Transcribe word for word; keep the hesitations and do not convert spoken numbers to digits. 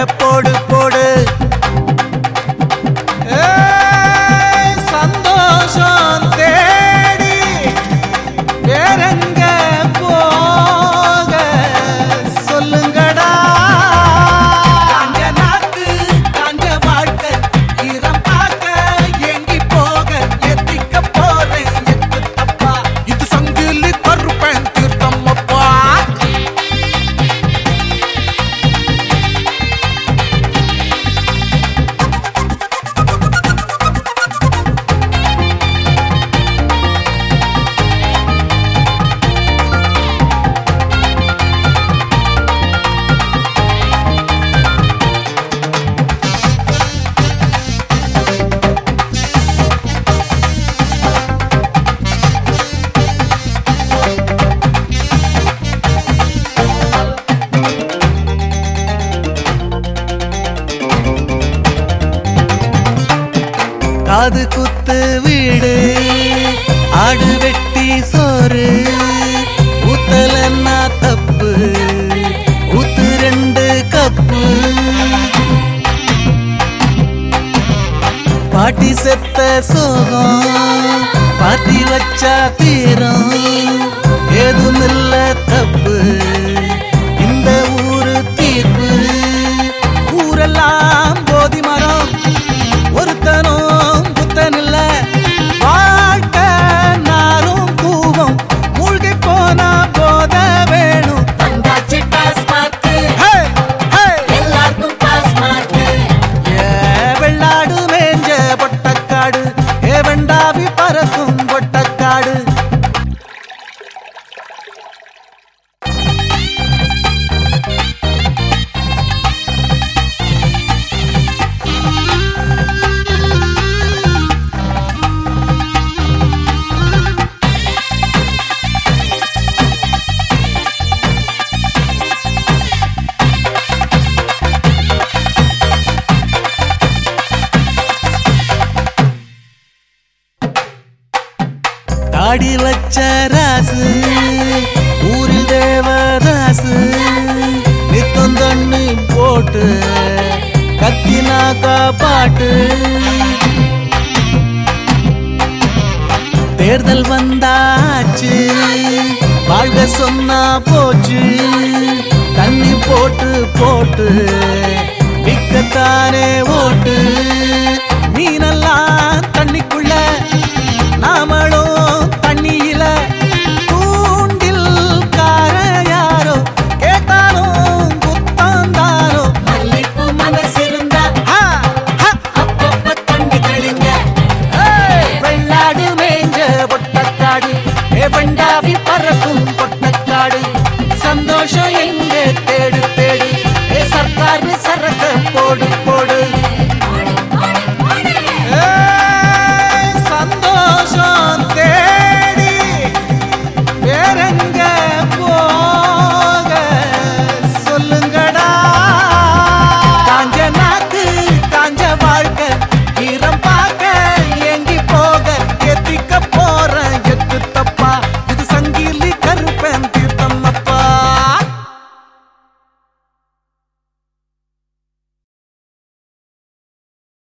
போடு போடு சந்தோஷம் தேடி வேறெங்க போக சொல்லுங்கடா காஞ்ச நாக்கு காஞ்ச வாழ்க்கை ஈரம் பார்க்க எங்கி போக எத்திக்க போறேன் எத்து தப்பா இது சங்கிலி கருப்பேன் தீர்த்தம்மப்பா காது குத்து வீடு ஆடு வெட்டி சோறு ஊத்தலன்னா தப்பு ஊத்து ரெண்டு கப்பு பாட்டி செத்த சோகம் பாத்தி வச்சா தீரம் ஏதுமில்ல தப்பு இந்த ஊரு தீர்ப்பு ஊரெல்லாம் போதி மரம் ஒருத்தனும் புத்தனில்ல வாழ்க்கை நாரும் கூவம் மூழ்கி போனா போத வேணும் வந்தாச்சு பாஸ் மார்க் எல்லாருக்கும் பாஸ் மார்க் ஏ வெள்ளாடு மேஞ்ச பொட்டக்காடு ஏ வெண்டாவி பறக்கும் பொட்டக்காடு தாடி வச்ச ராசு ஊரில் தேவராசு நித்தம் தண்ணி போட்டு கத்தினாக்கா பாட்டு தேர்தல் வந்தாச்சு வாழ்க சொன்னா போச்சு தண்ணி போட்டு போட்டு விக்கத்தானே ஓட்டு மீனெல்லாம் தண்ணிக்குள்ள நாமளும் தண்ணியில தூண்டில் கார யாரோ கேட்டாலும் புத்தாந்தாரோ மல்லிப்பூ மனசிருந்தா அப்பப்ப தண்ணி தெளிங்க வெள்ளாடு மேஞ்ச பொட்டக்காடு ஏ வெண்டாவி பறக்கும் பொட்டக்காடு சந்தோஷம் எங்க தேடு தேடு ஏ சர்க்கார் சரக்க போடு